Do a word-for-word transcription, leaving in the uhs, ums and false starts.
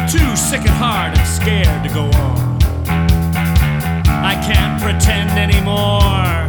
too sick at heart and scared to go on. I can't pretend anymore.